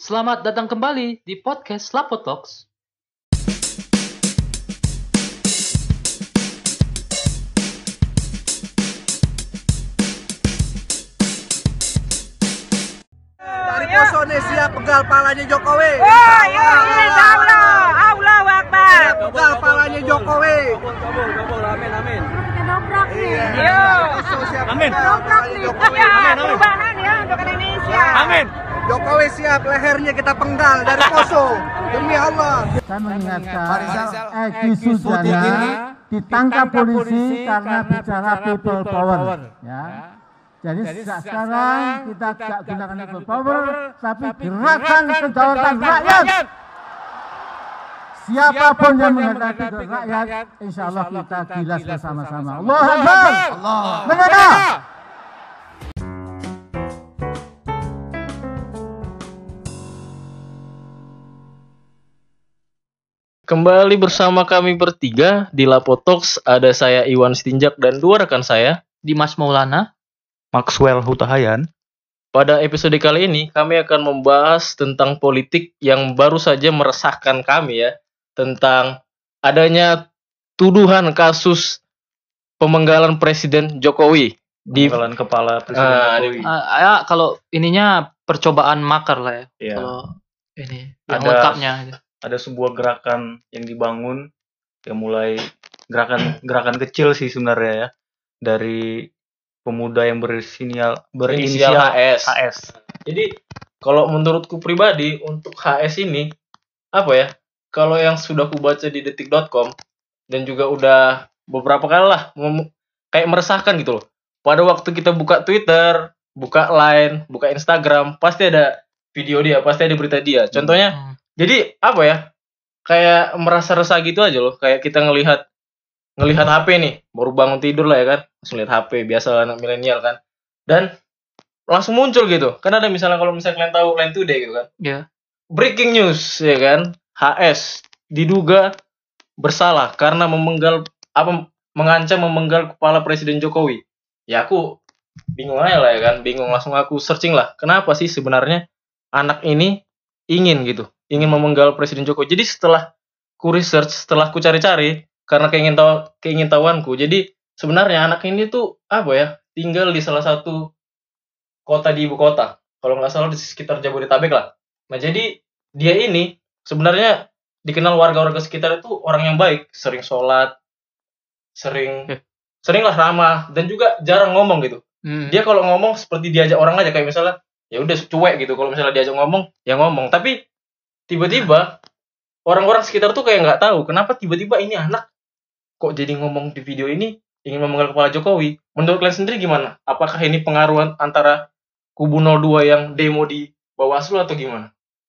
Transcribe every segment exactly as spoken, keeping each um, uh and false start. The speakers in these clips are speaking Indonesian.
Selamat datang kembali di podcast Lapo Talks. Dari Poso nih siap pegal palanya Jokowi. Oh iya, insya Allah, Allahu Akbar. Siap pegal palanya Jokowi. Kabul, kabul, amin, amin. Dobrak nih. Iya. Poso siap Amin. pegal palanya Jokowi. Ya, amin. perubahan ya untuk Indonesia. Amin. Jokowi siap, lehernya kita penggal dari Poso. Demi Allah. Saya mengingatkan Egy Sujana ditangkap polisi karena bicara people power, ya. Jadi sekarang kita tidak gunakan people power, tapi gerakan kedaulatan rakyat. Siapapun yang menghadapi rakyat, insya Allah kita gilas bersama-sama. Allahu Akbar. Merdeka. Kembali bersama kami bertiga di Lapo Talks. Ada saya Iwan Stinjak dan dua rekan saya. Dimas Maulana. Maxwell Hutahayan. Pada episode kali ini kami akan membahas tentang politik yang baru saja meresahkan kami ya. Tentang adanya tuduhan kasus pemenggalan Presiden Jokowi. Di Pemenggalan kepala Presiden Ah, Jokowi. Uh, ya, kalau ininya percobaan makar lah ya. Iya. Kalau ini yang Ada- lengkapnya. Ada sebuah gerakan yang dibangun yang mulai gerakan gerakan kecil sih sebenarnya ya, dari pemuda yang berinisial berinisial H S. H S. Jadi kalau menurutku pribadi untuk H S ini apa ya? Kalau yang sudah ku baca di detik dot com dan juga udah beberapa kali lah mem- kayak meresahkan gitu loh. Pada waktu kita buka Twitter, buka Line, buka Instagram, pasti ada video dia, pasti ada berita dia. Contohnya, Hmm. jadi apa ya? Kayak merasa resah gitu aja loh. Kayak kita ngelihat ngelihat H P nih, baru bangun tidur lah ya kan, langsung lihat H P, biasa anak milenial kan. Dan langsung muncul gitu. Kan ada misalnya kalau misalnya kalian tahu Line Today gitu kan. Ya. Breaking news ya kan, H S diduga bersalah karena memenggal apa mengancam memenggal kepala Presiden Jokowi. Ya aku bingung aja lah ya kan, bingung langsung aku searching lah. Kenapa sih sebenarnya anak ini ingin gitu, ingin memenggal Presiden Jokowi. Jadi setelah ku research, setelah ku cari-cari karena keingin tahu keingintahuanku. Jadi sebenarnya anak ini tuh apa ya, tinggal di salah satu kota di ibu kota. Kalau nggak salah di sekitar Jabodetabek lah. Nah jadi dia ini sebenarnya dikenal warga-warga sekitar itu orang yang baik, sering sholat, sering Eh. sering lah ramah dan juga jarang ngomong gitu. Hmm. Dia kalau ngomong seperti diajak orang aja, kayak misalnya ya udah cuek gitu. Kalau misalnya diajak ngomong ya ngomong, tapi tiba-tiba orang-orang sekitar tuh kayak nggak tahu kenapa tiba-tiba ini anak kok jadi ngomong di video ini ingin memenggal kepala Jokowi. Menurut kalian sendiri gimana? Apakah ini pengaruhan antara kubu nol dua yang demo di Bawaslu atau gimana?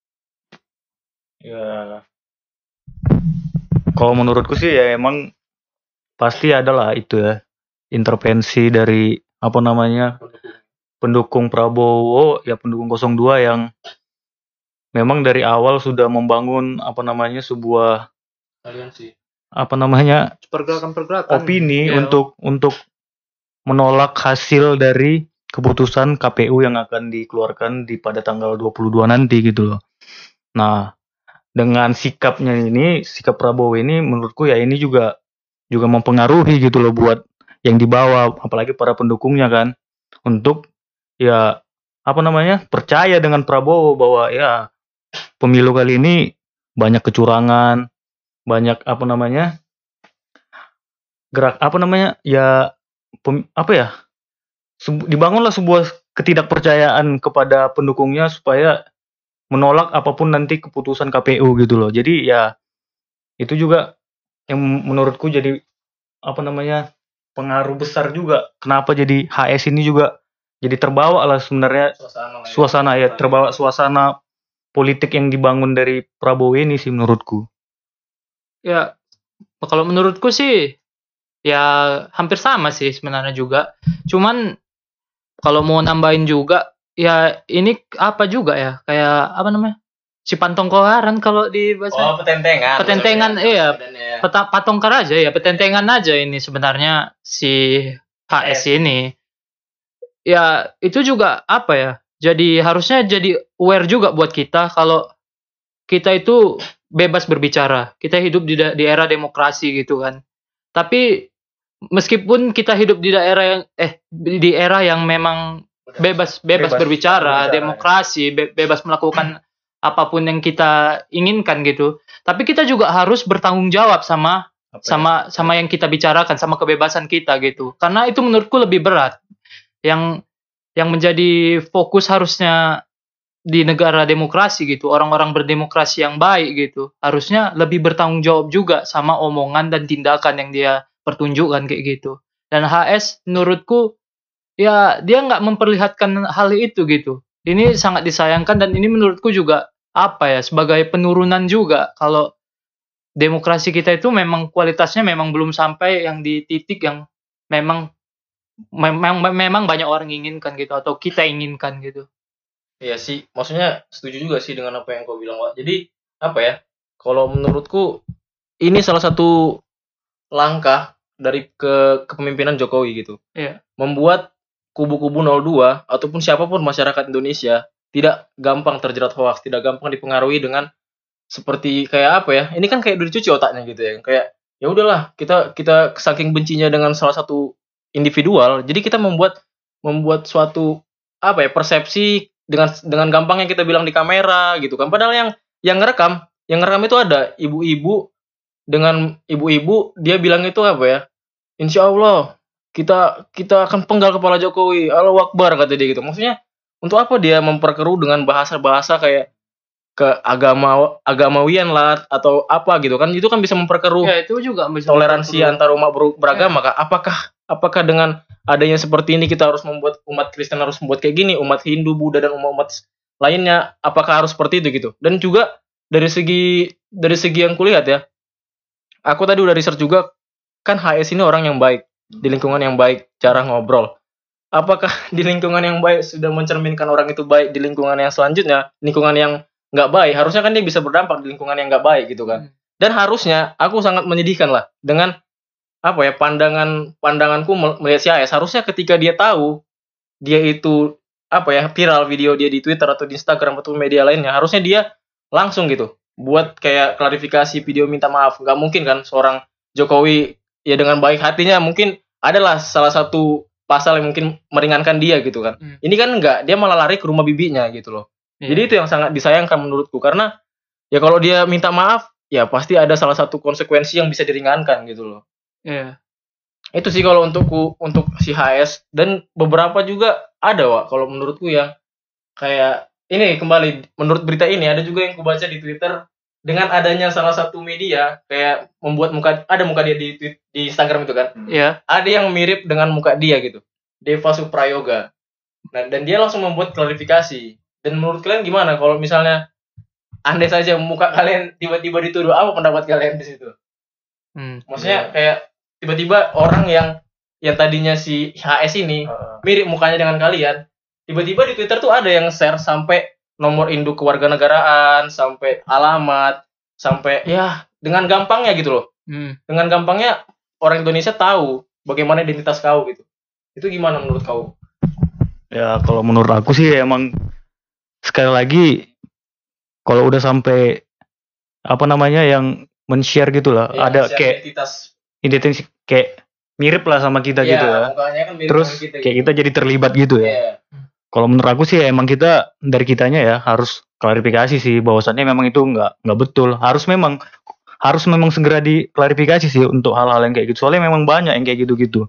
Ya. Kalau menurutku sih ya emang pasti adalah itu ya, intervensi dari apa namanya pendukung Prabowo ya, pendukung nol dua yang memang dari awal sudah membangun apa namanya sebuah Kalian sih. apa namanya Pergerakan-pergerakan. opini Ya. untuk untuk menolak hasil dari keputusan K P U yang akan dikeluarkan di pada tanggal dua puluh dua nanti gitu loh. Nah, dengan sikapnya ini, sikap Prabowo ini menurutku ya ini juga juga mempengaruhi gitu loh buat yang di bawah, apalagi para pendukungnya kan, untuk ya apa namanya percaya dengan Prabowo bahwa ya pemilu kali ini banyak kecurangan, banyak apa namanya gerak apa namanya ya pem- apa ya sebu- dibangunlah sebuah ketidakpercayaan kepada pendukungnya supaya menolak apapun nanti keputusan K P U gitu loh. Jadi ya itu juga yang menurutku jadi apa namanya pengaruh besar juga kenapa jadi H S ini juga jadi terbawa lah sebenarnya Suasana, lah ya. suasana ya, terbawa suasana politik yang dibangun dari Prabowo ini sih menurutku. Ya, kalau menurutku sih ya hampir sama sih sebenarnya juga. Cuman kalau mau nambahin juga ya ini apa juga ya, kayak apa namanya, si pantongkoaran kalau di bahasa Oh, petentengan. Petentengan, Maksudnya, iya. maksudnya. peta patongkar aja ya, petentengan aja ini sebenarnya si H S ini. Ya itu juga apa ya, Jadi harusnya jadi aware juga buat kita kalau kita itu bebas berbicara. Kita hidup di da- di era demokrasi gitu kan. Tapi meskipun kita hidup di daerah yang eh di era yang memang bebas bebas, Bebas berbicara, berbicara, demokrasi, be- bebas melakukan apapun yang kita inginkan gitu. Tapi kita juga harus bertanggung jawab sama Apa ya? sama sama yang kita bicarakan, sama kebebasan kita gitu. Karena itu menurutku lebih berat. Yang yang menjadi fokus harusnya di negara demokrasi gitu, orang-orang berdemokrasi yang baik gitu, harusnya lebih bertanggung jawab juga sama omongan dan tindakan yang dia pertunjukkan kayak gitu. Dan H S menurutku ya dia nggak memperlihatkan hal itu gitu. Ini sangat disayangkan dan ini menurutku juga apa ya, sebagai penurunan juga kalau demokrasi kita itu memang kualitasnya memang belum sampai yang di titik yang memang memang memang banyak orang inginkan gitu atau kita inginkan gitu. Iya sih, maksudnya setuju juga sih dengan apa yang kau bilang, Wak. Jadi apa ya? Kalau menurutku ini salah satu langkah dari ke kepemimpinan Jokowi gitu. Iya. Membuat kubu-kubu nol dua ataupun siapapun masyarakat Indonesia tidak gampang terjerat hoax, tidak gampang dipengaruhi dengan seperti kayak apa ya? Ini kan kayak udah dicuci otaknya gitu ya. Kayak ya udahlah, kita kita saking bencinya dengan salah satu individual, jadi kita membuat membuat suatu apa ya? Persepsi dengan dengan gampangnya kita bilang di kamera gitu kan. Padahal yang yang ngerekam, yang ngerekam itu ada ibu-ibu dengan ibu-ibu dia bilang itu apa ya? Insya Allah kita kita akan penggal kepala Jokowi. Allahu Akbar kata dia gitu. Maksudnya untuk apa dia memperkeruh dengan bahasa-bahasa kayak ke agama agamawian lah atau apa gitu kan, itu kan bisa memperkeruh Ya itu juga bisa toleransi memperkeruh. antar umat ber- beragama kah? Apakah apakah dengan adanya seperti ini kita harus membuat umat Kristen harus membuat kayak gini, umat Hindu, Buddha dan umat-umat lainnya apakah harus seperti itu gitu? Dan juga dari segi dari segi yang kulihat ya, aku tadi udah research juga kan H S ini orang yang baik, di lingkungan yang baik, cara ngobrol. Apakah di lingkungan yang baik sudah mencerminkan orang itu baik di lingkungan yang selanjutnya, lingkungan yang nggak baik, harusnya kan dia bisa berdampak di lingkungan yang nggak baik gitu kan. Dan harusnya aku sangat menyedihkan lah dengan apa ya pandangan pandanganku melihat si A S. Harusnya ketika dia tahu dia itu apa ya viral video dia di Twitter atau di Instagram atau media lainnya, harusnya dia langsung gitu buat kayak klarifikasi video minta maaf. Nggak mungkin kan seorang Jokowi ya dengan baik hatinya mungkin adalah salah satu pasal yang mungkin meringankan dia gitu kan. Hmm. Ini kan enggak, dia malah lari ke rumah bibinya gitu loh. Iya. Jadi itu yang sangat disayangkan menurutku, karena ya kalau dia minta maaf ya pasti ada salah satu konsekuensi yang bisa diringankan gitu loh. Iya. Itu sih kalau untukku, untuk si H S. Dan beberapa juga ada, Wak, kalau menurutku yang kayak ini kembali menurut berita ini ada juga yang kubaca di Twitter dengan adanya salah satu media kayak membuat muka ada muka dia di tweet, di Instagram itu kan. Iya. Ada yang mirip dengan muka dia gitu. Deva Suprayoga. Nah, dan dia langsung membuat klarifikasi. Dan menurut kalian gimana kalau misalnya andai saja muka kalian tiba-tiba dituduh, apa pendapat kalian di situ? Hmm. Maksudnya kayak tiba-tiba orang yang yang tadinya si H S ini mirip mukanya dengan kalian, tiba-tiba di Twitter tuh ada yang share sampai nomor induk kewarganegaraan, sampai alamat, sampai ya dengan gampangnya gitu loh. Hmm. Dengan gampangnya orang Indonesia tahu bagaimana identitas kau gitu. Itu gimana menurut kau? Ya kalau menurut aku sih emang sekali lagi kalau udah sampai apa namanya yang men-share gitu lah, Ya, ada share kayak identitas. identitas kayak mirip lah sama kita Ya, gitu ya. mukanya kan mirip Terus sama kita kayak gitu. kita jadi terlibat gitu ya. Iya. Kalau menurut aku sih emang kita dari kitanya ya harus klarifikasi sih bahwasannya memang itu nggak nggak betul. Harus memang harus memang segera diklarifikasi sih untuk hal-hal yang kayak gitu. Soalnya memang banyak yang kayak gitu-gitu.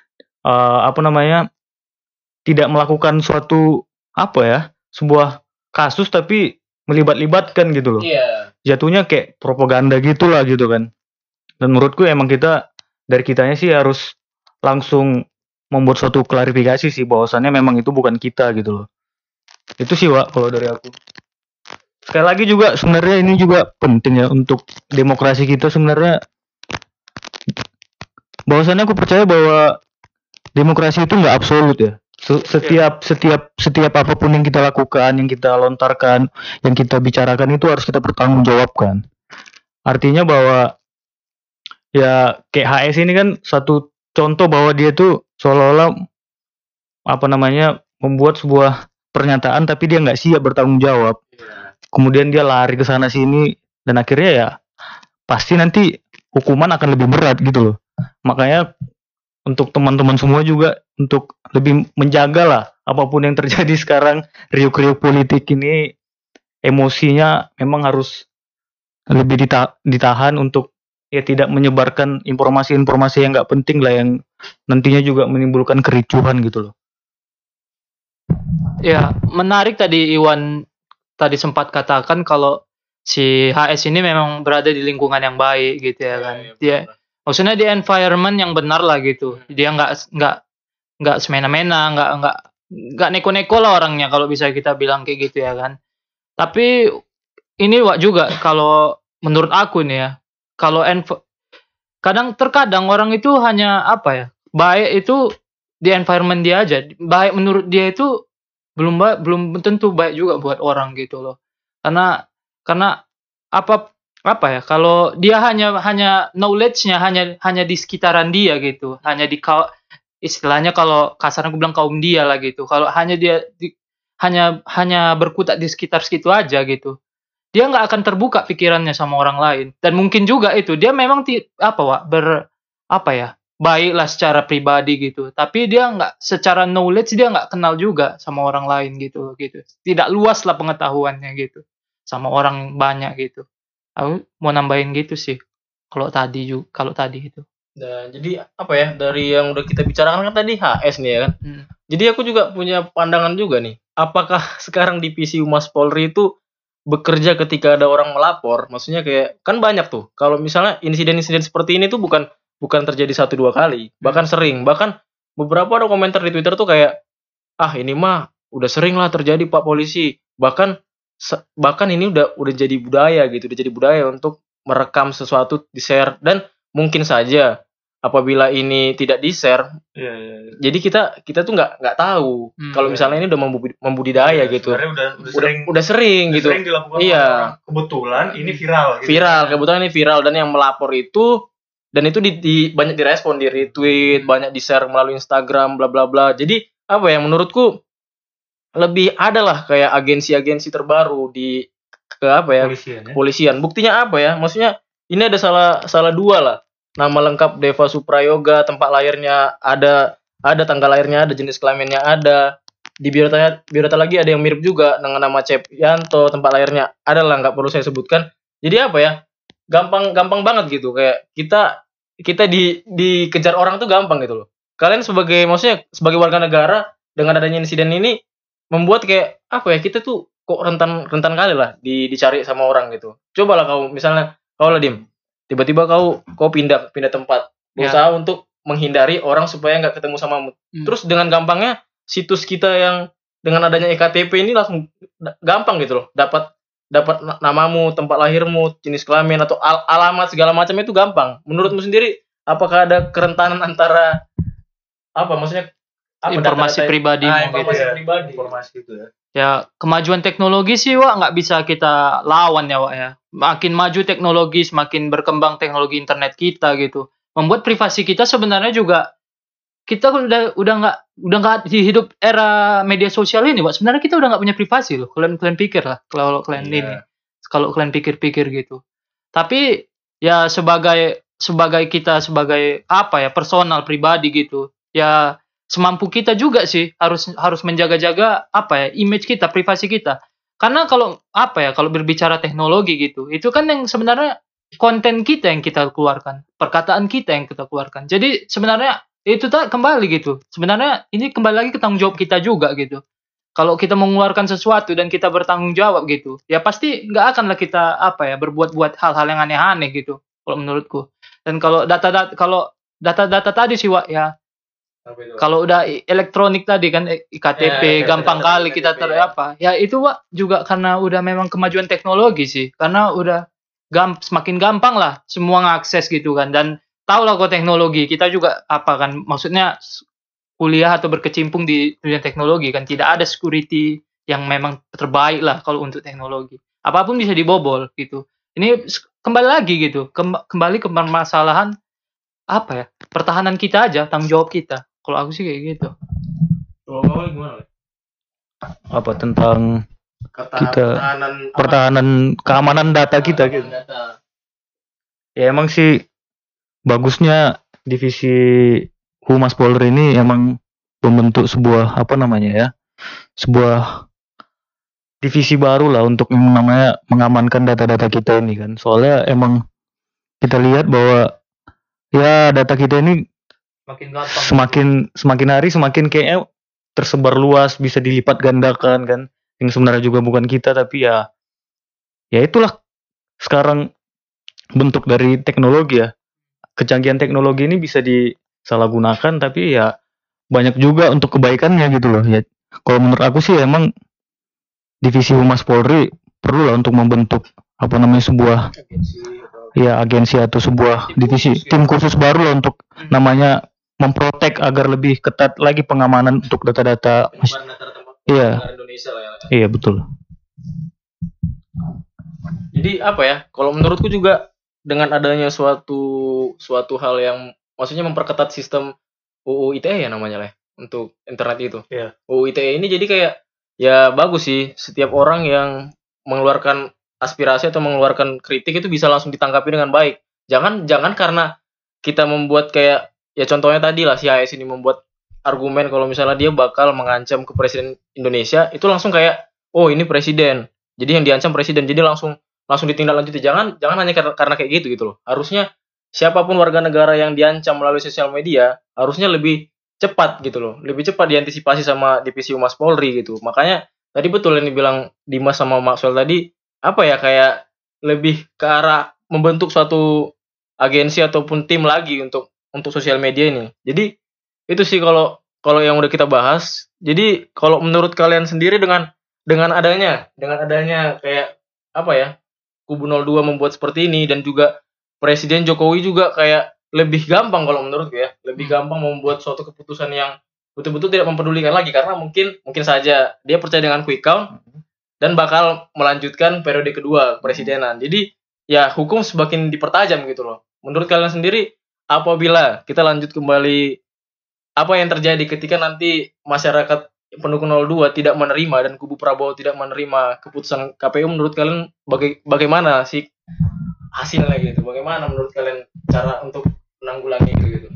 Eh, apa namanya? Tidak melakukan suatu apa ya? Sebuah kasus tapi melibat-libatkan gitu loh. Iya. Jatuhnya kayak propaganda gitulah gitu kan. Dan menurutku emang kita dari kitanya sih harus langsung membuat suatu klarifikasi sih bahwasannya memang itu bukan kita gitu loh. Itu sih, Wak, kalau dari aku. Sekali lagi juga sebenarnya ini juga penting ya untuk demokrasi kita sebenarnya. Bahwasannya aku percaya bahwa demokrasi itu nggak absolut ya. Setiap setiap setiap apapun yang kita lakukan, yang kita lontarkan, yang kita bicarakan itu harus kita pertanggungjawabkan. Artinya bahwa ya kayak H S ini kan satu contoh bahwa dia tuh seolah-olah apa namanya membuat sebuah pernyataan tapi dia nggak siap bertanggung jawab. Kemudian dia lari ke sana sini dan akhirnya ya pasti nanti hukuman akan lebih berat gitu loh. Makanya untuk teman-teman semua juga untuk lebih menjaga lah apapun yang terjadi sekarang, riuk-riuk politik ini emosinya memang harus lebih dita- ditahan untuk ya tidak menyebarkan informasi-informasi yang nggak penting lah yang nantinya juga menimbulkan kericuhan gitu loh. Ya, menarik tadi Iwan tadi sempat katakan kalau si H S ini memang berada di lingkungan yang baik gitu ya kan. Dia maksudnya di environment yang benar lah gitu. Dia nggak nggak nggak semena-mena, nggak nggak nggak neko-neko lah orangnya kalau bisa kita bilang kayak gitu ya kan. Tapi ini Wak juga kalau menurut aku nih ya, kalau env- kadang terkadang orang itu hanya apa ya, baik itu di environment dia aja, baik menurut dia itu belum ba- belum tentu baik juga buat orang gitu loh. Karena karena apa apa ya, kalau dia hanya hanya knowledge-nya hanya hanya di sekitaran dia gitu, hanya di kau istilahnya kalau kasarnya aku bilang kaum dia lah gitu. Kalau hanya dia di, hanya hanya berkutat di sekitar situ aja gitu, dia nggak akan terbuka pikirannya sama orang lain. Dan mungkin juga itu dia memang ti, apa Wak, ber apa ya, baiklah secara pribadi gitu, tapi dia nggak secara knowledge dia nggak kenal juga sama orang lain gitu gitu, tidak luas lah pengetahuannya gitu sama orang banyak gitu. Aku mau nambahin gitu sih kalau tadi juga kalau tadi itu. Nah, jadi apa ya, dari yang udah kita bicarakan kan tadi H S nih ya kan. Hmm. Jadi aku juga punya pandangan juga nih. Apakah sekarang divisi Humas Polri itu bekerja ketika ada orang melapor? Maksudnya kayak kan banyak tuh. Kalau misalnya insiden-insiden seperti ini tuh bukan bukan terjadi satu dua kali, bahkan sering. Bahkan beberapa ada komentar di Twitter tuh kayak, ah ini mah udah sering lah terjadi Pak Polisi. Bahkan se- bahkan ini udah udah jadi budaya gitu, udah jadi budaya untuk merekam sesuatu di share, dan mungkin saja apabila ini tidak di share, Iya, iya, iya. jadi kita kita tuh nggak nggak tahu Hmm, kalau iya. misalnya ini udah membudi- membudidaya gitu. Sebenarnya udah, udah Udah, sering udah sering udah gitu. sering dilakukan Iya. oleh orang. Kebetulan ini viral gitu. Viral, kebetulan ini viral, dan yang melapor itu dan itu di, di- banyak direspon, di retweet, banyak di share melalui Instagram, bla bla bla. Jadi apa ya, menurutku lebih adalah kayak agensi-agensi terbaru di ke apa ya, Polisian ya. kepolisian. Buktinya apa ya? Maksudnya ini ada salah salah dua lah. Nama lengkap Deva Suprayoga, tempat lahirnya ada, ada tanggal lahirnya ada, jenis kelaminnya ada. Di biodata biodata lagi ada yang mirip juga dengan nama Cep Yanto, tempat lahirnya ada lah, nggak perlu saya sebutkan. Jadi apa ya? Gampang gampang banget gitu, kayak kita kita di dikejar orang tuh gampang gitu loh. Kalian sebagai maksudnya sebagai warga negara dengan adanya insiden ini membuat kayak apa ya, kita tuh kok rentan rentan kali lah di, dicari sama orang gitu. Cobalah kau misalnya kau lah Dim, tiba-tiba kau kau pindah pindah tempat, berusaha untuk menghindari orang supaya nggak ketemu samamu. Hmm. Terus dengan gampangnya situs kita yang dengan adanya E K T P ini langsung da- gampang gitu loh, dapat dapat na- namamu, tempat lahirmu, jenis kelamin atau al- alamat segala macam itu gampang. Menurutmu sendiri apakah ada kerentanan antara apa maksudnya apa, Informasi data-data- pribadimu Ah, gitu informasi ya. pribadi. Informasi itu ya. Ya, kemajuan teknologi sih Wak nggak bisa kita lawan ya Wak ya. Makin maju teknologi, semakin berkembang teknologi internet kita gitu, membuat privasi kita sebenarnya juga, kita udah udah nggak udah nggak di hidup era media sosial ini Wak. Sebenarnya kita udah nggak punya privasi loh. Kalian kalian pikir lah kalau kalian Iya. ini, kalau kalian pikir-pikir gitu. Tapi ya sebagai sebagai kita sebagai apa ya, personal pribadi gitu, ya semampu kita juga sih harus harus menjaga-jaga apa ya, image kita, privasi kita. Karena kalau apa ya, kalau berbicara teknologi gitu, itu kan yang sebenarnya konten kita yang kita keluarkan, perkataan kita yang kita keluarkan. Jadi sebenarnya itu tak kembali gitu. Sebenarnya ini kembali lagi ke tanggung jawab kita juga gitu. Kalau kita mengeluarkan sesuatu dan kita bertanggung jawab gitu, ya pasti nggak akanlah kita apa ya, berbuat-buat hal-hal yang aneh-aneh gitu kalau menurutku. Dan kalau data-data kalau data-data tadi sih Wak ya, kalau udah i- elektronik tadi kan, e- I K T P Ya, gampang data-data kali kita I K T P, ter ya. apa. Ya itu Wak juga karena udah memang kemajuan teknologi sih. Karena udah gam, semakin gampang lah semua ngakses gitu kan. Dan tahu lah kok teknologi, kita juga apa kan, maksudnya s- kuliah atau berkecimpung di dunia teknologi kan, tidak ada security yang memang terbaik lah kalau untuk teknologi. Apapun bisa dibobol gitu. Ini s- kembali lagi gitu, kemb- kembali ke permasalahan apa ya, pertahanan kita aja, tanggung jawab kita. Kalau aku sih kayak gitu. Kalau kau gimana? Le? apa tentang Ketahan- Kita pertahanan apa? pertahanan keamanan data kita Keamanan gitu. data. Ya emang sih bagusnya divisi Humas Polri ini emang membentuk sebuah apa namanya ya, sebuah divisi baru lah untuk yang namanya mengamankan data-data kita ini kan. Soalnya emang kita lihat bahwa ya data kita ini Makin gampang. semakin semakin hari semakin kayaknya tersebar luas, bisa dilipat gandakan kan, yang sebenarnya juga bukan kita, tapi ya ya itulah sekarang bentuk dari teknologi ya. Kecanggihan teknologi ini bisa disalahgunakan, tapi ya banyak juga untuk kebaikannya gitu loh ya. Kalau menurut aku sih emang divisi Humas Polri perlu lah untuk membentuk apa namanya sebuah Agensi atau ya agensi atau sebuah Tim divisi khusus ya. tim khusus baru lah untuk namanya memprotek agar lebih ketat lagi pengamanan untuk data-data. penyebaran data-data Iya. negara Indonesia lah ya. Iya betul. Jadi apa ya? Kalau menurutku juga dengan adanya suatu suatu hal yang maksudnya memperketat sistem U U I T E ya namanya lah ya, untuk internet itu. Iya. U U I T E ini jadi kayak ya bagus sih, setiap orang yang mengeluarkan aspirasi atau mengeluarkan kritik itu bisa langsung ditanggapi dengan baik. Jangan jangan karena kita membuat kayak ya contohnya tadi lah si H S ini membuat argumen kalau misalnya dia bakal mengancam ke presiden Indonesia, itu langsung kayak oh ini presiden. Jadi yang diancam presiden, jadi langsung langsung ditindaklanjuti. Jangan jangan hanya karena, karena kayak gitu gitu loh. Harusnya siapapun warga negara yang diancam melalui sosial media harusnya lebih cepat gitu loh. Lebih cepat diantisipasi sama divisi Humas Polri gitu. Makanya tadi betul yang dibilang Dimas sama Maxwell tadi, apa ya kayak lebih ke arah membentuk suatu agensi ataupun tim lagi untuk untuk sosial media ini. Jadi itu sih kalau kalau yang udah kita bahas. Jadi kalau menurut kalian sendiri dengan dengan adanya dengan adanya kayak apa ya, kubu nol dua membuat seperti ini dan juga Presiden Jokowi juga kayak lebih gampang kalau menurutku ya, lebih gampang membuat suatu keputusan yang betul-betul tidak mempedulikan lagi karena mungkin mungkin saja dia percaya dengan quick count dan bakal melanjutkan periode kedua kepresidenan. Jadi ya hukum semakin dipertajam gitu loh. Menurut kalian sendiri apabila kita lanjut kembali, apa yang terjadi ketika nanti masyarakat pendukung nol dua tidak menerima dan kubu Prabowo tidak menerima keputusan K P U, menurut kalian baga- bagaimana sih hasilnya gitu? Bagaimana menurut kalian cara untuk menanggulangi itu gitu?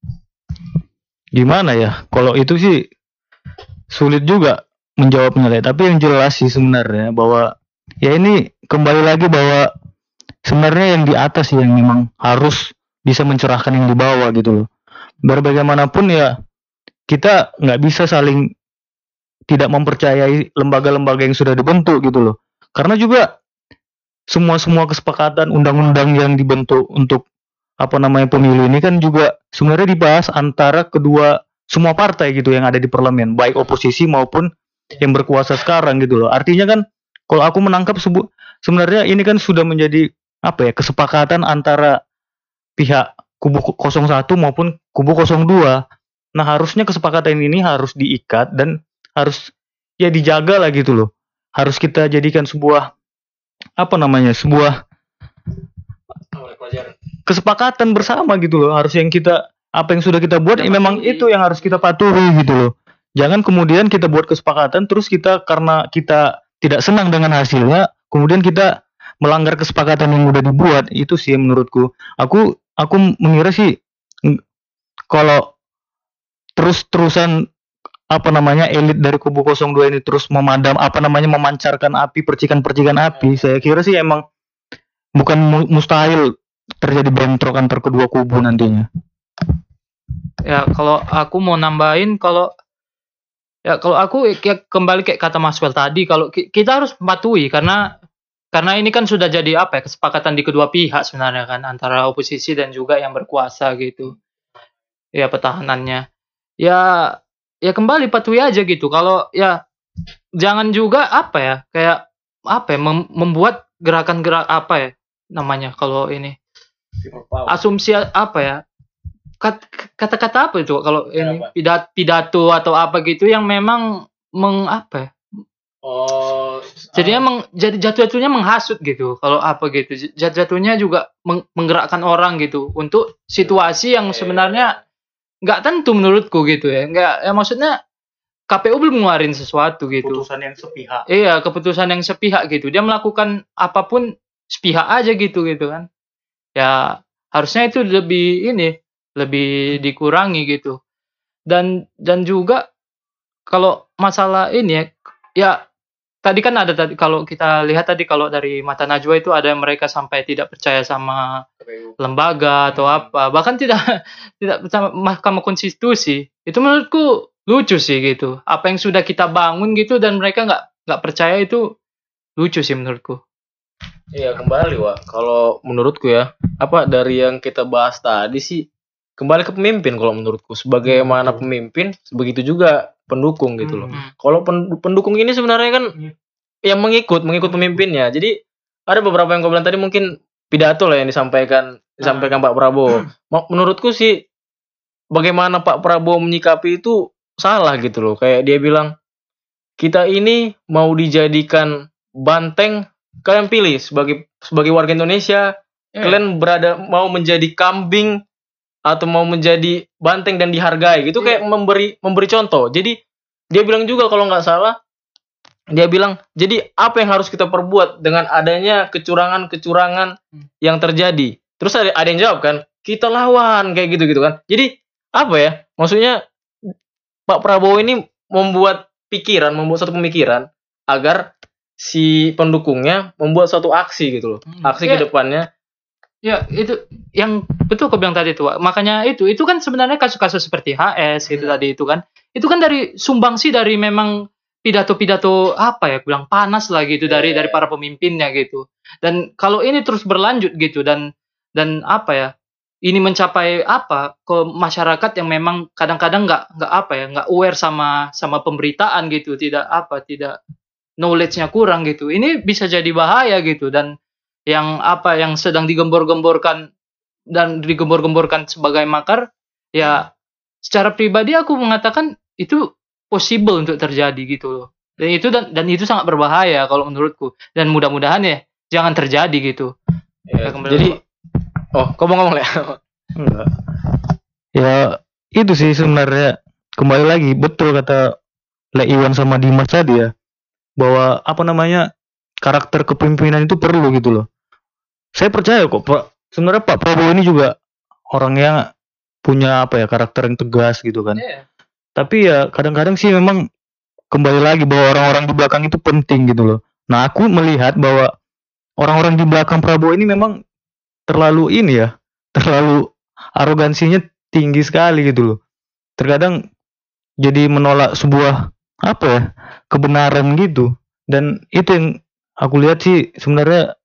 Gimana ya? Kalau itu sih sulit juga menjawabnya lah. Tapi yang jelas sih sebenarnya bahwa ya ini kembali lagi bahwa sebenarnya yang di atas yang memang harus bisa mencerahkan yang di bawah gitu loh. Berbagaimanapun ya kita nggak bisa saling tidak mempercayai lembaga-lembaga yang sudah dibentuk gitu loh. Karena juga semua-semua kesepakatan undang-undang yang dibentuk untuk apa namanya pemilu ini kan juga sebenarnya dibahas antara kedua semua partai gitu yang ada di parlemen, baik oposisi maupun yang berkuasa sekarang gitu loh. Artinya kan kalau aku menangkap sebu- sebenarnya ini kan sudah menjadi apa ya kesepakatan antara pihak kubu nol satu maupun kubu nol dua. Nah, harusnya kesepakatan ini harus diikat dan harus ya dijaga lah gitu loh. Harus kita jadikan sebuah apa namanya? sebuah kesepakatan bersama gitu loh. Harus yang kita apa yang sudah kita buat ya memang itu yang harus kita patuhi gitu loh. Jangan kemudian kita buat kesepakatan terus kita karena kita tidak senang dengan hasilnya, kemudian kita melanggar kesepakatan yang udah dibuat. Itu sih menurutku. Aku aku mengira sih ng- kalau terus-terusan apa namanya elit dari kubu nol dua ini terus memadam apa namanya memancarkan api, percikan-percikan api, saya kira sih emang bukan mu- mustahil terjadi bentrok antar kedua kubu nantinya. Ya kalau aku mau nambahin kalau ya kalau aku ya, kembali kayak kata Maxwell tadi kalau ki- kita harus mematuhi karena karena ini kan sudah jadi apa ya kesepakatan di kedua pihak sebenarnya kan antara oposisi dan juga yang berkuasa gitu. Ya pertahanannya. Ya ya kembali patuhi aja gitu. Kalau ya jangan juga apa ya kayak apa ya mem- membuat gerakan-gerak apa ya namanya kalau ini asumsi apa ya kat- kata-kata apa itu kalau ini Apa? pidat- pidato atau apa gitu yang memang meng apa ya Oh, jadinya meng, jadi jatuh-jatuhnya menghasut gitu kalau apa gitu jatuh-jatuhnya juga meng- menggerakkan orang gitu untuk situasi yang sebenarnya nggak tentu menurutku gitu ya nggak ya maksudnya K P U belum ngeluarin sesuatu gitu. Keputusan yang sepihak. Iya, keputusan yang sepihak gitu. Dia melakukan apapun sepihak aja gitu gitu kan. Ya harusnya itu lebih ini, lebih dikurangi gitu. Dan dan juga kalau masalah ini ya, ya tadi kan ada tadi kalau kita lihat tadi kalau dari Mata Najwa itu ada yang mereka sampai tidak percaya sama lembaga atau apa, bahkan tidak tidak sama Mahkamah Konstitusi. Itu menurutku lucu sih gitu. Apa yang sudah kita bangun gitu dan mereka nggak nggak percaya itu lucu sih menurutku. Iya, kembali Wak. Kalau menurutku ya, apa dari yang kita bahas tadi sih kembali ke pemimpin kalau menurutku. Sebagaimana pemimpin, begitu juga pendukung gitu loh. Hmm. Kalau pen- pendukung ini sebenarnya kan yang mengikut, mengikut pemimpinnya. Jadi ada beberapa yang gue bilang tadi mungkin pidato lah yang disampaikan disampaikan Pak Prabowo. Ma- Menurutku sih bagaimana Pak Prabowo menyikapi itu salah gitu loh. Kayak dia bilang kita ini mau dijadikan banteng, kalian pilih sebagai sebagai warga Indonesia, kalian berada mau menjadi kambing atau mau menjadi banteng dan dihargai gitu, kayak memberi memberi contoh. Jadi dia bilang juga kalau nggak salah, dia bilang jadi apa yang harus kita perbuat dengan adanya kecurangan-kecurangan yang terjadi. Terus ada ada yang jawab kan, kita lawan kayak gitu gitu kan. Jadi apa ya, maksudnya Pak Prabowo ini membuat pikiran, membuat satu pemikiran agar si pendukungnya membuat suatu aksi gitu loh, aksi Ya. ke depannya. Ya itu yang betul kau bilang tadi tuh, Wak. Makanya itu itu kan sebenarnya kasus-kasus seperti H S gitu tadi itu kan, itu kan dari sumbangsi dari memang pidato-pidato apa ya, bilang panas lah gitu dari dari para pemimpinnya gitu. Dan kalau ini terus berlanjut gitu dan dan apa ya, ini mencapai apa ke masyarakat yang memang kadang-kadang nggak nggak apa ya, nggak aware sama sama pemberitaan gitu, tidak apa tidak knowledge-nya kurang gitu. Ini bisa jadi bahaya gitu. Dan yang apa yang sedang digembor-gemborkan dan digembor-gemborkan sebagai makar, ya secara pribadi aku mengatakan itu possible untuk terjadi gitu loh. Dan itu dan dan itu sangat berbahaya kalau menurutku. Dan mudah-mudahan ya jangan terjadi gitu. Ya, Ya, kembali jadi dulu. oh, kau mau ngomong ya? Enggak. Ya itu sih sebenarnya, kembali lagi betul kata Le Iwan sama Dimas tadi ya, bahwa apa namanya karakter kepemimpinan itu perlu gitu loh. Saya percaya kok Pak, sebenarnya Pak Prabowo ini juga orangnya punya apa ya, karakter yang tegas gitu kan. Iya. Tapi ya kadang-kadang sih memang kembali lagi bahwa orang-orang di belakang itu penting gitu loh. Nah aku melihat bahwa orang-orang di belakang Prabowo ini memang terlalu ini ya, terlalu arogansinya tinggi sekali gitu loh. Terkadang jadi menolak sebuah apa ya, kebenaran gitu. Dan itu yang aku lihat sih sebenarnya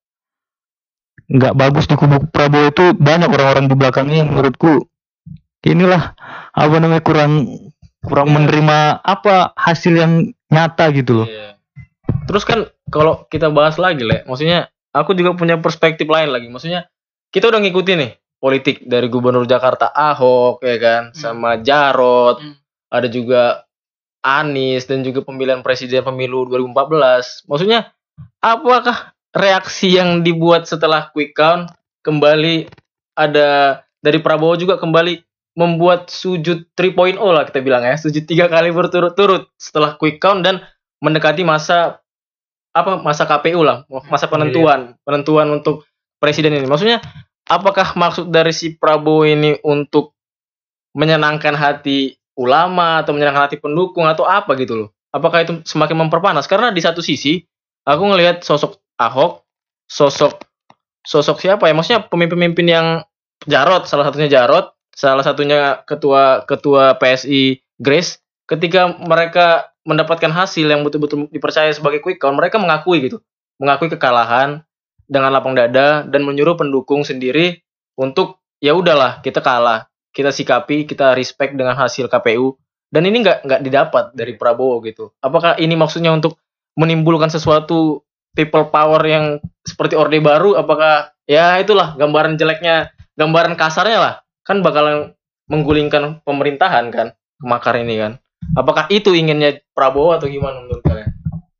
nggak bagus di kubu Prabowo. Itu banyak orang-orang di belakangnya yang menurutku inilah apa namanya kurang kurang menerima apa hasil yang nyata gitu loh. Iya. Terus kan kalau kita bahas lagi Le, maksudnya aku juga punya perspektif lain lagi. Maksudnya kita udah ngikutin nih politik dari Gubernur Jakarta Ahok ya kan, sama Jarot, Hmm. ada juga Anies dan juga pemilihan presiden pemilu dua ribu empat belas. Maksudnya apakah reaksi yang dibuat setelah quick count kembali ada dari Prabowo juga kembali membuat sujud tiga titik nol lah kita bilang ya, sujud tiga kali berturut-turut setelah quick count dan mendekati masa apa masa K P U lah, masa penentuan penentuan untuk presiden ini. Maksudnya apakah maksud dari si Prabowo ini untuk menyenangkan hati ulama atau menyenangkan hati pendukung atau apa gitu loh? Apakah itu semakin memperpanas? Karena di satu sisi aku ngelihat sosok Ahok, sosok sosok siapa ya? Maksudnya pemimpin-pemimpin yang Jarot, salah satunya Jarot, salah satunya ketua ketua P S I Grace, ketika mereka mendapatkan hasil yang betul-betul dipercaya sebagai quick count, mereka mengakui gitu, mengakui kekalahan dengan lapang dada dan menyuruh pendukung sendiri untuk ya udahlah kita kalah, kita sikapi, kita respect dengan hasil K P U. Dan ini nggak nggak didapat dari Prabowo gitu. Apakah ini maksudnya untuk menimbulkan sesuatu people power yang seperti Orde Baru? Apakah ya itulah gambaran jeleknya, gambaran kasarnya lah, kan bakalan menggulingkan pemerintahan kan, kemakar ini kan. Apakah itu inginnya Prabowo atau gimana menurut kalian?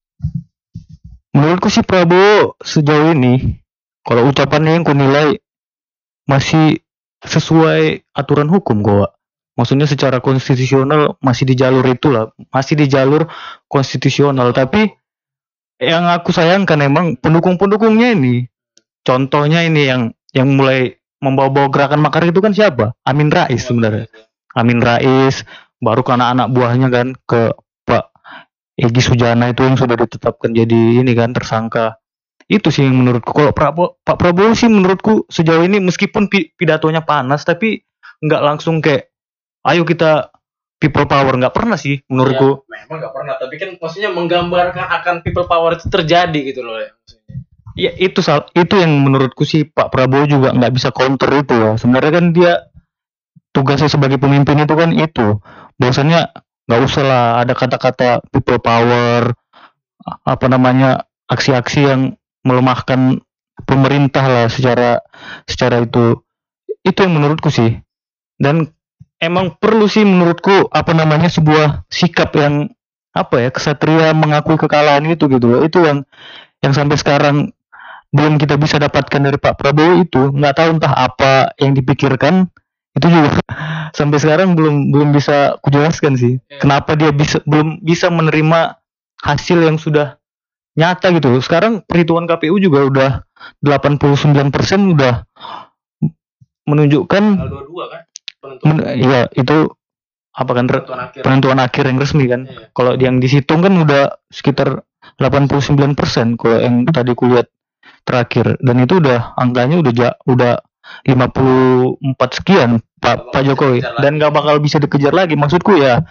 Menurutku sih Prabowo sejauh ini kalau ucapannya yang kunilai masih sesuai aturan hukum kok. Maksudnya secara konstitusional masih di jalur itulah, masih di jalur konstitusional. Tapi yang aku sayangkan emang pendukung-pendukungnya ini, contohnya ini yang yang mulai membawa-bawa gerakan makar itu kan siapa? Amin Rais sebenarnya. Amin Rais, baru ke anak-anak buahnya kan, ke Pak Egy Sujana itu yang sudah ditetapkan jadi ini kan tersangka. Itu sih yang menurutku. Kalau Prabowo, Pak Prabowo sih menurutku sejauh ini meskipun pi- pidatonya panas tapi nggak langsung kayak ayo kita people power, nggak pernah sih menurutku. Ya, memang nggak pernah, tapi kan maksudnya menggambarkan akan people power itu terjadi gitu loh ya. Ya itu sal- itu yang menurutku sih Pak Prabowo juga nggak bisa counter itu ya. Sebenarnya kan dia tugasnya sebagai pemimpin itu kan itu. Bahwasanya nggak usah lah ada kata-kata people power, apa namanya aksi-aksi yang melemahkan pemerintah lah secara secara itu. Itu yang menurutku sih. Dan emang perlu sih menurutku apa namanya sebuah sikap yang apa ya kesatria mengakui kekalahan itu gitu loh. Itu yang yang sampai sekarang belum kita bisa dapatkan dari Pak Prabowo itu. Nggak tahu entah apa yang dipikirkan, itu juga sampai sekarang belum belum bisa kujelaskan sih kenapa dia bisa belum bisa menerima hasil yang sudah nyata gitu. Sekarang perhitungan K P U juga udah delapan puluh sembilan persen udah menunjukkan Tanggal dua puluh dua kan men- ya itu apa kan re- penentuan akhir. penentuan akhir yang resmi kan. Iya. Kalau yang dihitung kan udah sekitar delapan puluh sembilan persen kalau yang tadi kulihat terakhir, dan itu udah angkanya udah ja, udah lima puluh empat sekian Pak Pak Jokowi, dan nggak bakal bisa dikejar lagi. Maksudku ya,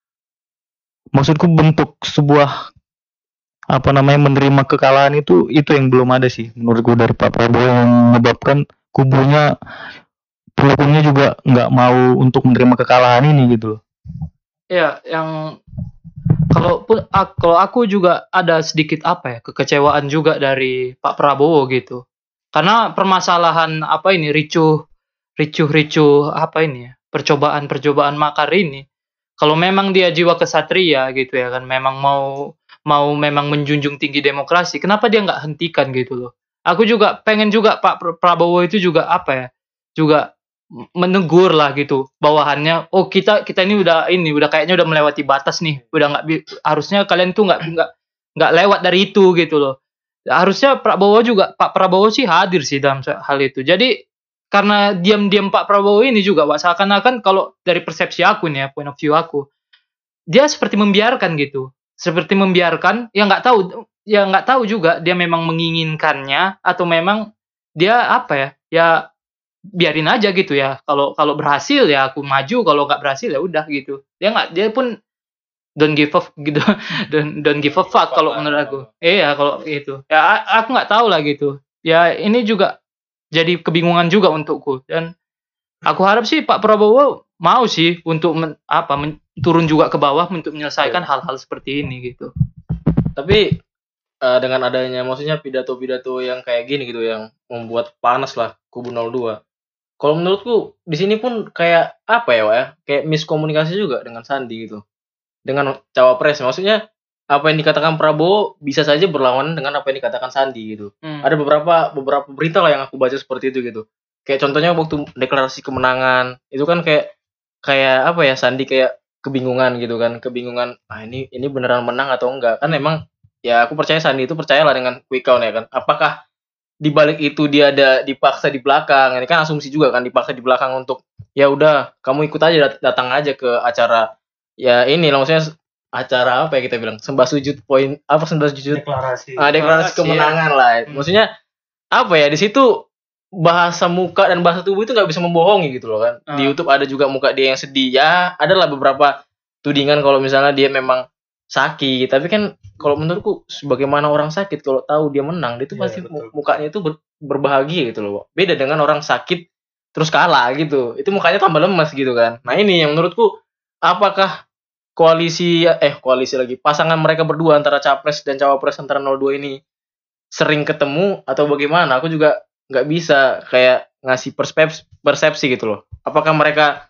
maksudku bentuk sebuah apa namanya menerima kekalahan itu itu yang belum ada sih menurutku dari Pak Prabowo, yang menyebabkan kubunya pendukungnya juga nggak mau untuk menerima kekalahan ini gitu loh. Ya, yang kalau pun ak- kalau aku juga ada sedikit apa ya kekecewaan juga dari Pak Prabowo gitu. Karena permasalahan apa ini ricuh ricuh ricuh apa ini ya percobaan-percobaan makar ini. Kalau memang dia jiwa kesatria gitu ya kan, memang mau mau memang menjunjung tinggi demokrasi, kenapa dia nggak hentikan gitu loh. Aku juga pengen juga Pak Pr- Prabowo itu juga apa ya juga m- menegur lah gitu bawahannya. Oh kita kita ini udah ini udah kayaknya udah melewati batas nih, udah nggak bi- harusnya kalian tuh nggak nggak nggak lewat dari itu gitu loh. Harusnya Prabowo juga Pak Prabowo sih hadir sih dalam se- hal itu. Jadi karena diam-diam Pak Prabowo ini juga Pak, seakan-akan kalau dari persepsi aku nih ya, point of view aku, dia seperti membiarkan gitu, seperti membiarkan, ya nggak tahu, ya nggak tahu juga dia memang menginginkannya atau memang dia apa ya, ya biarin aja gitu ya. Kalau kalau berhasil ya aku maju, kalau nggak berhasil ya udah gitu. Dia nggak, dia pun don't give a gitu, don't don't give a fuck kalau menurut aku. Iya kalau itu, ya a- aku nggak tahu lah gitu. Ya ini juga jadi kebingungan juga untukku, dan aku harap sih Pak Prabowo mau sih untuk men- apa men- turun juga ke bawah untuk menyelesaikan hal-hal seperti ini gitu. Tapi eh, dengan adanya maksudnya pidato-pidato yang kayak gini gitu yang membuat panas lah kubu nol dua. Kalau menurutku di sini pun kayak apa ya, Wak, ya? Kayak miskomunikasi juga dengan Sandi gitu. Dengan cawapres, maksudnya apa yang dikatakan Prabowo bisa saja berlawanan dengan apa yang dikatakan Sandi gitu. Hmm. Ada beberapa beberapa berita lah yang aku baca seperti itu gitu. Kayak contohnya waktu deklarasi kemenangan itu kan kayak kayak apa ya, Sandi kayak kebingungan gitu kan, kebingungan ah ini ini beneran menang atau enggak. Kan emang ya aku percaya Sandi itu percayalah dengan quick count ya kan. Apakah di balik itu dia ada dipaksa di belakang? Ini kan asumsi juga kan, dipaksa di belakang untuk ya udah kamu ikut aja, dat- datang aja ke acara ya ini lah, maksudnya acara apa ya kita bilang, sembah sujud poin apa sembah sujud Deklarasi. ah, deklarasi Deklarasi, kemenangan lah. Hmm. Maksudnya apa ya, di situ bahasa muka dan bahasa tubuh itu nggak bisa membohongi gitu loh kan. Di Ah. YouTube ada juga muka dia yang sedih ya, adalah beberapa tudingan kalau misalnya dia memang sakit. Tapi kan kalau menurutku sebagaimana orang sakit kalau tahu dia menang, dia tuh Iya, pasti betul. mukanya itu ber- berbahagia gitu loh. Beda dengan orang sakit terus kalah gitu, itu mukanya tambah lemas gitu kan. Nah ini yang menurutku, apakah koalisi eh koalisi lagi pasangan mereka berdua antara capres dan cawapres antara nol dua ini sering ketemu atau bagaimana? Aku juga nggak bisa kayak ngasih persepsi persepsi gitu loh. Apakah mereka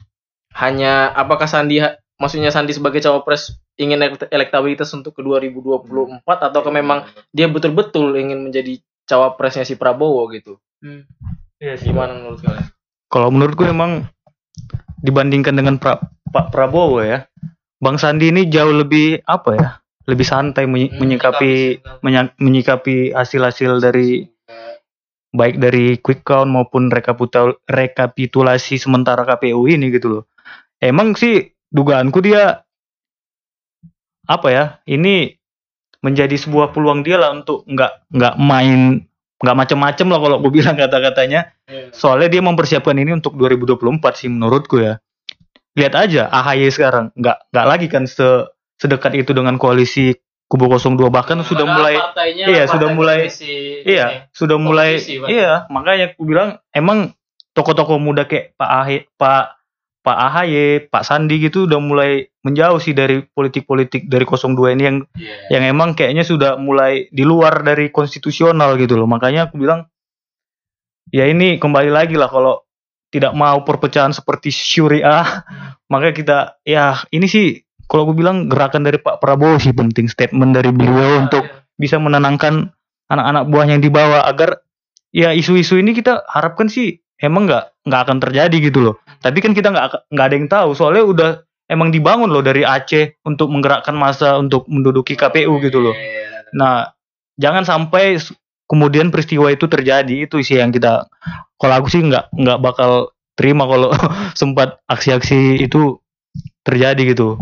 hanya apakah Sandi ha- maksudnya Sandi sebagai cawapres ingin elekt- elektabilitas untuk ke dua ribu dua puluh empat ataukah memang dia betul-betul ingin menjadi cawapresnya si Prabowo gitu? Hmm. Iya sih. Gimana menurut kalian? Kalau menurutku emang dibandingkan dengan pra, Pak Prabowo ya, Bang Sandi ini jauh lebih apa ya, lebih santai menyi- Hmm, menyikapi menyikapi menya- menyikapi hasil-hasil dari baik dari quick count maupun rekapitul- rekapitulasi sementara K P U ini gitu loh. Emang sih dugaanku dia apa ya, ini menjadi sebuah peluang dia lah untuk nggak nggak main nggak macem-macem lah kalau gue bilang kata-katanya. Iya. Soalnya dia mempersiapkan ini untuk dua ribu dua puluh empat sih menurutku ya. Lihat aja A H Y sekarang nggak nggak lagi kan se sedekat itu dengan koalisi kubu nol dua, bahkan sudah Padahal mulai partainya iya, partai sudah mulai- koalisi iya ini. sudah mulai Kompetisi, Pak. iya, makanya aku bilang emang tokoh-tokoh muda kayak Pak A H Y Pak Pak A H Y, Pak Sandi gitu udah mulai menjauh sih dari politik-politik dari nol dua ini yang Iya. yang emang kayaknya sudah mulai di luar dari konstitusional gitu loh. Makanya aku bilang ya ini kembali lagi lah, kalau tidak mau perpecahan seperti Syuriah, maka kita ya ini sih kalau aku bilang gerakan dari Pak Prabowo sih penting, statement dari beliau untuk bisa menenangkan anak-anak buahnya yang dibawa agar ya isu-isu ini kita harapkan sih emang nggak nggak akan terjadi gitu loh. Tapi kan kita nggak nggak ada yang tahu, soalnya udah emang dibangun loh dari Aceh untuk menggerakkan massa untuk menduduki K P U gitu loh. Nah, jangan sampai s- kemudian peristiwa itu terjadi. Itu sih yang kita, kalau aku sih nggak nggak bakal terima kalau sempat aksi-aksi itu terjadi gitu.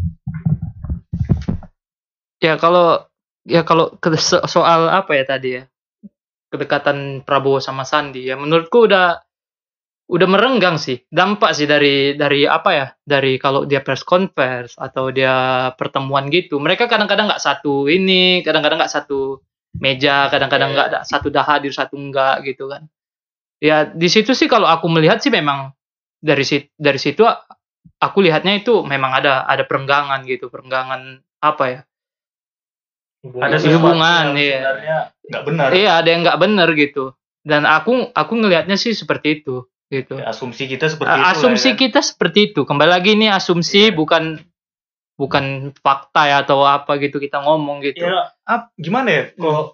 Ya kalau ya kalau ke- so- soal apa ya tadi ya, kedekatan Prabowo sama Sandi ya, menurutku udah udah merenggang sih, dampak sih dari dari apa ya, dari kalau dia press conference atau dia pertemuan gitu, mereka kadang-kadang nggak satu ini, kadang-kadang nggak satu meja, kadang-kadang nggak ada satu dah hadir satu enggak gitu kan. Ya di situ sih kalau aku melihat sih memang dari situ dari situ aku lihatnya itu memang ada ada perenggangan gitu, perenggangan apa ya? Ada sesuatu hubungan yang iya. Sebenarnya nggak benar. Iya, ada yang nggak bener gitu. Dan aku aku ngelihatnya sih seperti itu gitu. Ya, asumsi kita seperti A- itu. asumsi kita seperti itu. Kembali lagi ini asumsi, Iya. bukan bukan fakta ya atau apa gitu kita ngomong gitu. Ya, ap, gimana ya? Kalau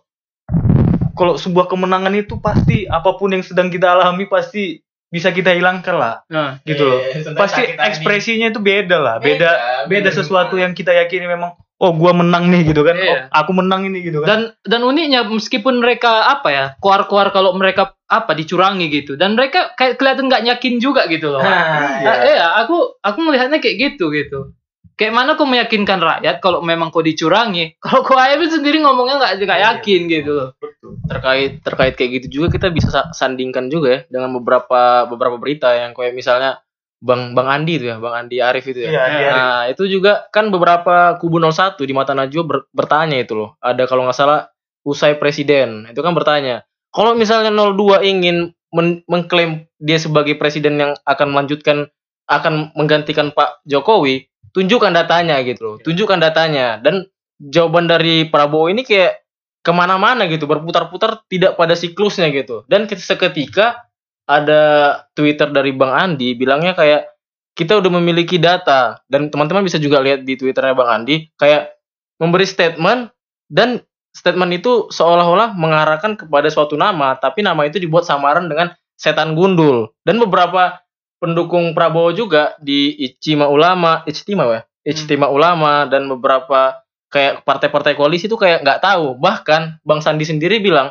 kalau sebuah kemenangan itu pasti apapun yang sedang kita alami pasti bisa kita hilangkan lah, Nah, gitu loh. Iya, Pasti sebenarnya kita ekspresinya itu beda lah, beda Beda, beda beda sesuatu gimana. yang kita yakini memang, oh gua menang nih gitu kan, Iya. oh aku menang ini gitu kan. dan dan uniknya meskipun mereka apa ya, keluar-keluar kalau mereka apa dicurangi gitu, dan mereka kayak kelihatan nggak yakin juga gitu loh. Nah, Nah, iya, aku aku melihatnya kayak gitu gitu. Kayak mana kau meyakinkan rakyat kalau memang kau dicurangi? Kalau kau aja sendiri ngomongnya nggak nggak yakin gitu loh. terkait terkait kayak gitu juga kita bisa sa- sandingkan juga ya dengan beberapa beberapa berita yang kayak misalnya Bang Bang Andi itu ya, Bang Andi Arief itu ya. Iya, iya. Nah, itu juga kan beberapa kubu nol satu di Mata Najwa ber- bertanya itu loh. Ada kalau nggak salah usai presiden, itu kan bertanya, kalau misalnya nol dua ingin men- mengklaim dia sebagai presiden yang akan melanjutkan akan menggantikan Pak Jokowi, tunjukkan datanya gitu loh. Tunjukkan datanya. Dan jawaban dari Prabowo ini kayak kemana-mana gitu, berputar-putar tidak pada siklusnya gitu. Dan ke- seketika ada Twitter dari Bang Andi bilangnya kayak kita udah memiliki data, dan teman-teman bisa juga lihat di Twitternya Bang Andi kayak memberi statement, dan statement itu seolah-olah mengarahkan kepada suatu nama, tapi nama itu dibuat samaran dengan setan gundul. Dan beberapa pendukung Prabowo juga di Ijtima Ulama, Ijtima ya, Ijtima Ulama dan beberapa kayak partai-partai koalisi itu kayak nggak tahu. Bahkan Bang Sandi sendiri bilang,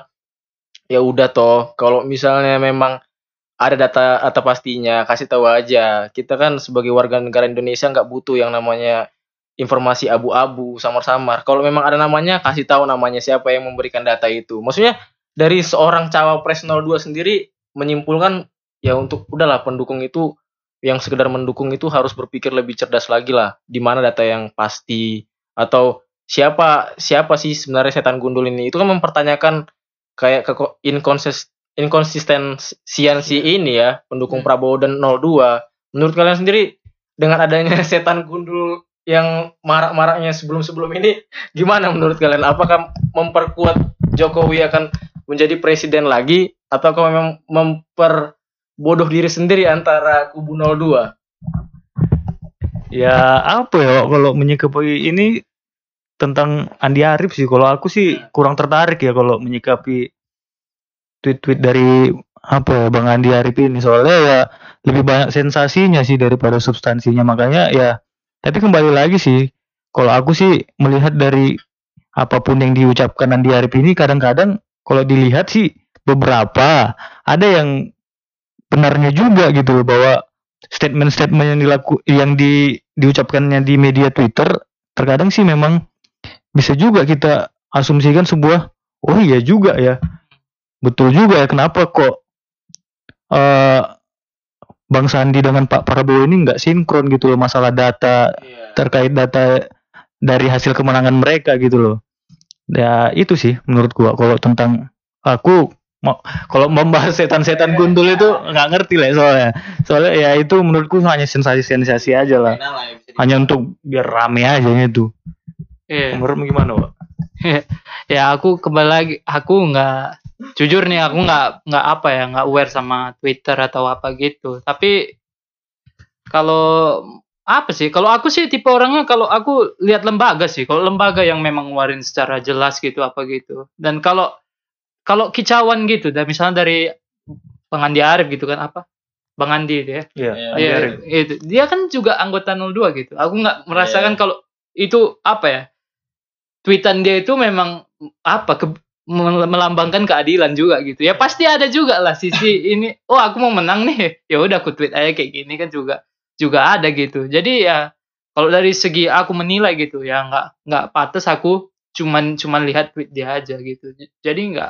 ya udah toh, kalau misalnya memang ada data data pastinya, kasih tahu aja. Kita kan sebagai warga negara Indonesia nggak butuh yang namanya informasi abu-abu, samar-samar. Kalau memang ada namanya, kasih tahu namanya siapa yang memberikan data itu. Maksudnya dari seorang cawapres nol dua sendiri menyimpulkan ya untuk udahlah pendukung itu yang sekedar mendukung itu harus berpikir lebih cerdas lagi lah, di mana data yang pasti atau siapa siapa sih sebenarnya setan gundul ini. Itu kan mempertanyakan kayak ke inkonsis inkonsistensiansi ini ya pendukung Prabowo dan nol dua. Menurut kalian sendiri dengan adanya setan gundul yang marak-maraknya sebelum-sebelum ini, gimana menurut kalian? Apakah memperkuat Jokowi akan menjadi presiden lagi, atau memang memperbodoh diri sendiri antara kubu nol dua? Ya apa ya kalau menyikapi ini tentang Andi Arief sih, kalau aku sih kurang tertarik ya kalau menyikapi tweet-tweet dari apa ya Bang Andi Arief ini, soalnya ya lebih banyak sensasinya sih daripada substansinya, makanya ya. Tapi kembali lagi sih, kalau aku sih melihat dari apapun yang diucapkan Andi Arief ini, kadang-kadang kalau dilihat sih beberapa ada yang benarnya juga gitu loh, bahwa statement-statement yang dilaku yang di diucapkannya di media Twitter terkadang sih memang bisa juga kita asumsikan sebuah, oh iya juga ya, betul juga ya, kenapa kok eh Bang Sandi dengan Pak Prabowo ini nggak sinkron gitu loh, masalah data Iya. terkait data dari hasil kemenangan mereka gitu loh. Ya itu sih menurut gua. Kalau tentang aku mau kalau membahas setan-setan gundul itu nggak ngerti lah soalnya. Soalnya ya itu menurutku hanya sensasi-sensasi aja lah. Mainan lah ya, bisa Hanya untuk biar rame aja itu. Iya. Menurutmu gimana, Pak? Ya aku kembali lagi, aku nggak, jujur nih aku nggak nggak apa ya, nggak aware sama Twitter atau apa gitu. Tapi kalau apa sih, kalau aku sih tipe orangnya, kalau aku lihat lembaga sih, kalau lembaga yang memang ngeluarin secara jelas gitu apa gitu. Dan kalau kalau kicauan gitu, dan misalnya dari Bang Andi Arief gitu kan, apa Bang Andi itu ya. Iya, Iya, Andi Iya, Arief. itu. Dia kan juga anggota nol dua gitu. Aku nggak merasakan Iya. kalau itu apa ya, tweetan dia itu memang apa ke, mel- melambangkan keadilan juga gitu. Ya pasti ada juga lah sisi ini. Oh aku mau menang nih, ya udah aku tweet aja kayak gini kan juga juga ada gitu. Jadi ya kalau dari segi aku menilai gitu ya nggak nggak pantas aku cuman cuman lihat tweet dia aja gitu. J- Jadi nggak,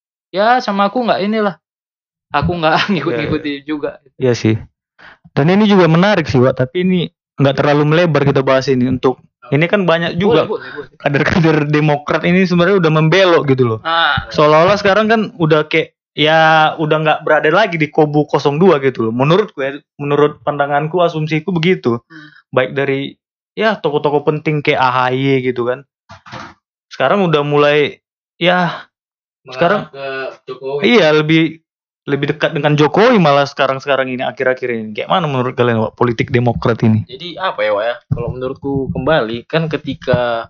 ya sama aku nggak inilah. Aku nggak ngikut-ngikuti juga. Iya sih. Dan ini juga menarik sih, Pak, tapi ini nggak terlalu melebar kita bahas ini. Untuk ini kan banyak juga Boleh, boleh, boleh. kader-kader Demokrat ini sebenarnya udah membelok gitu loh. Ah, Seolah-olah sekarang kan udah kayak ya udah nggak berada lagi di kubu nol dua gitu loh. Menurutku ya, menurut pandanganku, asumsiku begitu. Hmm. Baik dari ya tokoh-tokoh penting kayak A H Y gitu kan. Sekarang udah mulai ya Sekarang- Mengarah ke Jokowi. iya lebih lebih dekat dengan Jokowi malah sekarang-sekarang ini, akhir-akhir ini. Kayak mana menurut kalian, Pak, politik Demokrat ini? Jadi apa ya, Wak ya? Kalau menurutku kembali kan ketika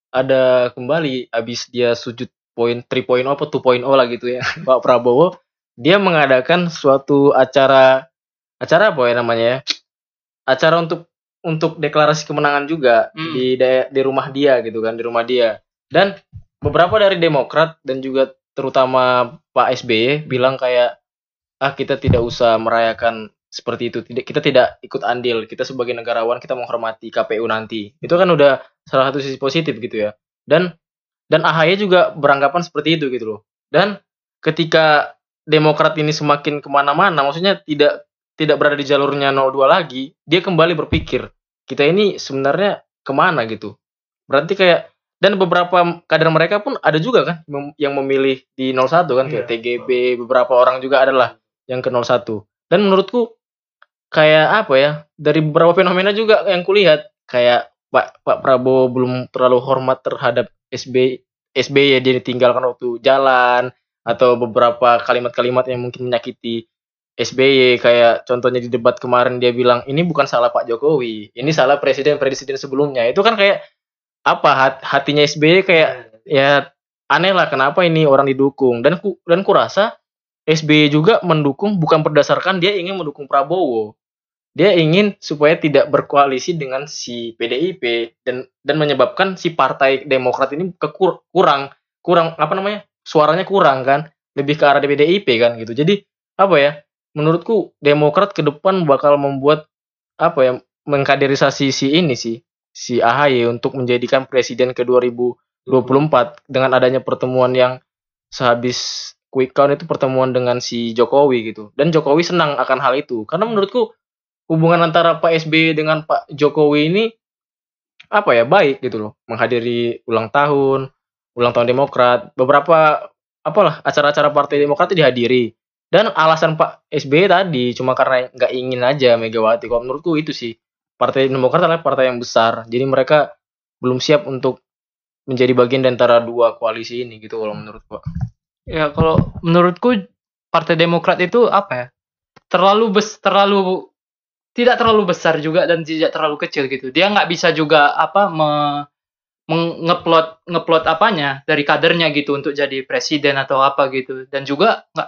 ada kembali habis dia sujud poin tiga titik nol apa dua titik nol lah gitu ya, Pak Prabowo, dia mengadakan suatu acara acara apa ya namanya ya? Acara untuk untuk deklarasi kemenangan juga Hmm. di dae- di rumah dia gitu kan, di rumah dia. Dan beberapa dari Demokrat dan juga terutama Pak S B Y bilang kayak, ah kita tidak usah merayakan seperti itu, tidak, kita tidak ikut andil, kita sebagai negarawan kita menghormati K P U nanti. Itu kan udah salah satu sisi positif gitu ya. Dan dan A H Y juga beranggapan seperti itu gitu loh. Dan ketika Demokrat ini semakin kemana-mana, maksudnya tidak tidak berada di jalurnya nol dua lagi, dia kembali berpikir kita ini sebenarnya kemana gitu. Berarti kayak, dan beberapa kader mereka pun ada juga kan mem- yang memilih di nol satu kan, kayak T G B, beberapa orang juga adalah yang ke nol satu. Dan menurutku kayak apa ya, dari beberapa fenomena juga yang kulihat, kayak Pak Pak Prabowo belum terlalu hormat terhadap S B S B Y, dia ditinggalkan waktu jalan, atau beberapa kalimat-kalimat yang mungkin menyakiti S B Y, kayak contohnya di debat kemarin dia bilang ini bukan salah Pak Jokowi, ini salah presiden-presiden sebelumnya. Itu kan kayak apa, hat- hatinya S B Y kayak ya aneh lah, kenapa ini orang didukung. Dan ku dan kurasa S B Y juga mendukung bukan berdasarkan dia ingin mendukung Prabowo. Dia ingin supaya tidak berkoalisi dengan si P D I P dan dan menyebabkan si partai Demokrat ini kekur, kurang kurang apa namanya? Suaranya kurang kan, lebih ke arah P D I P kan gitu. Jadi apa ya? Menurutku Demokrat ke depan bakal membuat apa ya? Mengkaderisasi si ini sih, si A H Y untuk menjadikan presiden ke dua ribu dua puluh empat dengan adanya pertemuan yang sehabis quick count itu, pertemuan dengan si Jokowi gitu. Dan Jokowi senang akan hal itu karena menurutku hubungan antara Pak S B Y dengan Pak Jokowi ini apa ya, baik gitu loh. Menghadiri ulang tahun, ulang tahun Demokrat, beberapa apalah acara-acara partai Demokrat itu dihadiri. Dan alasan Pak S B Y tadi cuma karena nggak ingin aja Megawati. Kalau menurutku itu sih, partai Demokrat adalah partai yang besar, jadi mereka belum siap untuk menjadi bagian dari antara dua koalisi ini gitu kalau menurutku. ya kalau menurutku Partai Demokrat itu apa ya? Terlalu bes terlalu tidak terlalu besar juga dan tidak terlalu kecil gitu. Dia nggak bisa juga apa me, meng- ngeplot ngeplot apanya dari kadernya gitu untuk jadi presiden atau apa gitu. Dan juga nggak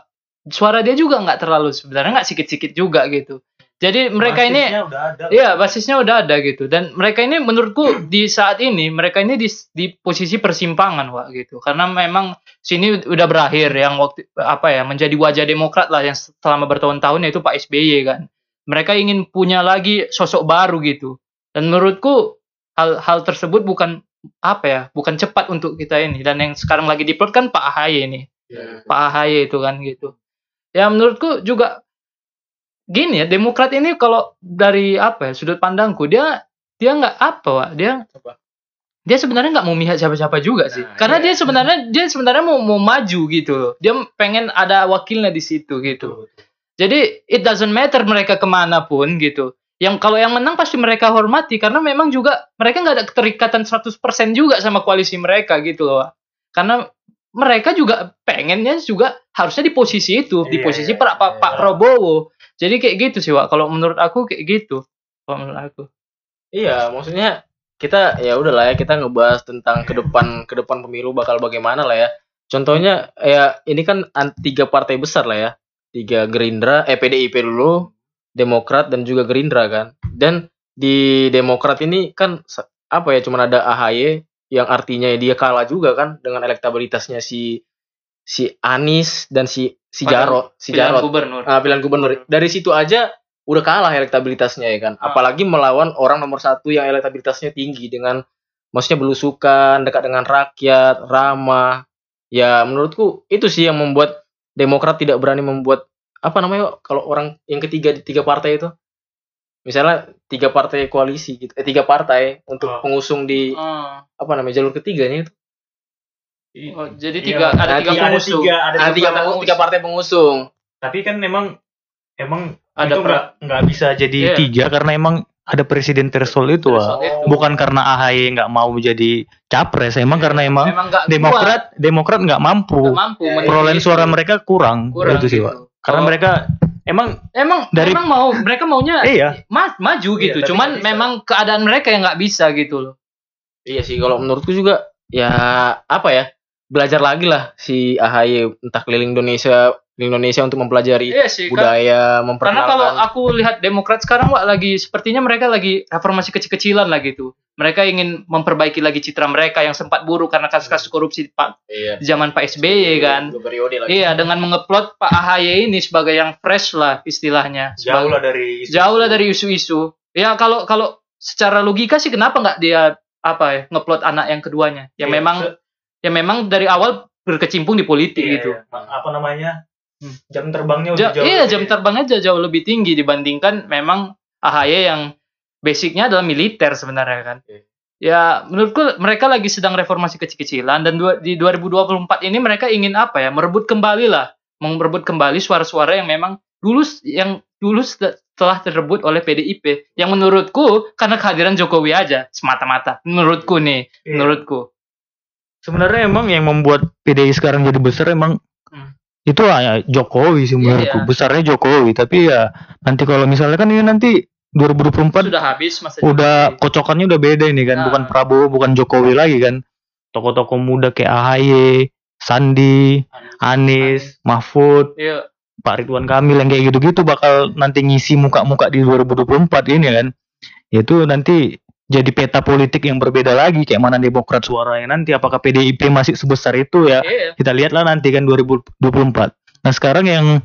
suara dia juga nggak terlalu sebenarnya nggak sikit-sikit juga gitu. Jadi mereka ini Basisnya udah ada. iya basisnya udah ada gitu dan mereka ini menurutku di saat ini mereka ini di, di posisi persimpangan Wak gitu karena memang sini udah berakhir yang waktu apa ya menjadi wajah Demokrat lah yang selama bertahun-tahun yaitu Pak S B Y kan mereka ingin punya lagi sosok baru gitu dan menurutku hal-hal tersebut bukan apa ya bukan cepat untuk kita ini dan yang sekarang lagi diplot kan Pak A H Y ini Ya. Pak A H Y itu kan gitu ya menurutku juga gini ya Demokrat ini kalau dari apa ya sudut pandangku dia dia nggak apa Wak dia Apa? dia sebenarnya nggak mau mihak siapa-siapa juga sih Nah, karena iya. dia sebenarnya dia sebenarnya mau mau maju gitu loh dia pengen ada wakilnya di situ gitu jadi it doesn't matter mereka kemana pun gitu yang kalau yang menang pasti mereka hormati karena memang juga mereka nggak ada keterikatan seratus persen juga sama koalisi mereka gitu loh Wak. Karena mereka juga pengennya juga harusnya di posisi itu di Iya, posisi iya, Pak Pak iya. Pak Prabowo jadi kayak gitu sih Wak kalau menurut aku kayak gitu kalau menurut aku Iya, maksudnya kita ya udahlah ya kita ngebahas tentang ke depan ke depan pemilu bakal bagaimana lah ya. Contohnya ya ini kan an- tiga partai besar lah ya. Tiga Gerindra, eh P D I P dulu, Demokrat dan juga Gerindra kan. Dan di Demokrat ini kan se- apa ya cuman ada A H Y yang artinya dia kalah juga kan dengan elektabilitasnya si si Anies dan si si Pada Jarot, si pilihan Jarot. gubernur Ah, pilihan gubernur. Dari situ aja udah kalah elektabilitasnya ya kan. Ah. Apalagi melawan orang nomor satu yang elektabilitasnya tinggi dengan maksudnya belusukan, dekat dengan rakyat, ramah. Ya menurutku itu sih yang membuat Demokrat tidak berani membuat apa namanya kalau orang yang ketiga di tiga partai itu. Misalnya tiga partai koalisi gitu, eh tiga partai untuk Oh. pengusung di Ah. apa namanya jalur ketiganya itu. Oh, jadi Iya, tiga ada ada tiga tiga- ada pengusung tiga, ada Ada tiga, partai pengu- pengusung. tiga partai pengusung. Tapi kan memang emang Ada itu pra- nggak nggak bisa jadi Iya. tiga karena emang ada presiden threshold itu Wak. Threshold itu. Bukan karena A H Y nggak mau jadi capres, emang karena emang memang nggak Demokrat Demokrat nggak mampu, kuat, nggak mampu menuju perolehan itu. suara mereka kurang, Kurang itu sih gitu. Wak. Karena Kalau- mereka emang emang dari- memang mau mereka maunya iya ma- maju gitu tapi cuman nggak bisa. memang keadaan mereka yang nggak bisa gitu loh Iya sih kalau menurutku juga ya apa ya belajar lagi lah si A H Y entah keliling Indonesia keliling Indonesia untuk mempelajari iya sih kan budaya karena memperkenalkan. kalau aku lihat Demokrat sekarang Wak lagi sepertinya mereka lagi reformasi kecil-kecilan lah gitu mereka ingin memperbaiki lagi citra mereka yang sempat buruk karena kasus-kasus korupsi Pak Iya. di zaman Pak S B Y kan Dua periode lagi. iya dengan mengeplot Pak A H Y ini sebagai yang fresh lah istilahnya jauh Sebagai- lah dari jauh lah dari isu-isu. Ya kalau kalau secara logika sih kenapa nggak dia apa ya ngeplot anak yang keduanya? Yang Iya, memang se- yang memang dari awal berkecimpung di politik Iya, gitu. iya. apa namanya Hmm. jam terbangnya udah Ja- jauh iya lebih- jam terbangnya jauh, jauh lebih tinggi dibandingkan memang A H Y yang basicnya adalah militer sebenarnya kan. Iya. Ya menurutku mereka lagi sedang reformasi kecil-kecilan dan dua, di dua ribu dua puluh empat ini mereka ingin apa ya merebut kembali lah merebut kembali suara-suara yang memang dulu yang dulu se- telah direbut oleh P D I P yang menurutku karena kehadiran Jokowi aja semata-mata menurutku nih Iya. menurutku sebenarnya emang yang membuat P D I sekarang jadi besar emang Hmm. itu ya Jokowi sih menurutku Iya. besarnya Jokowi tapi ya nanti kalau misalnya kan ini nanti dua ribu dua puluh empat sudah habis masa udah Jokowi. kocokannya udah beda ini kan Nah. bukan Prabowo bukan Jokowi lagi kan tokoh-tokoh muda kayak A H Y Sandi Anies Mahfud Iya. Pak Ridwan Kamil yang kayak gitu-gitu bakal nanti ngisi muka-muka di dua ribu dua puluh empat ini kan itu nanti jadi peta politik yang berbeda lagi kayak mana Demokrat suaranya nanti apakah P D I P masih sebesar itu ya Iya. kita lihatlah nanti kan dua ribu dua puluh empat. Nah sekarang yang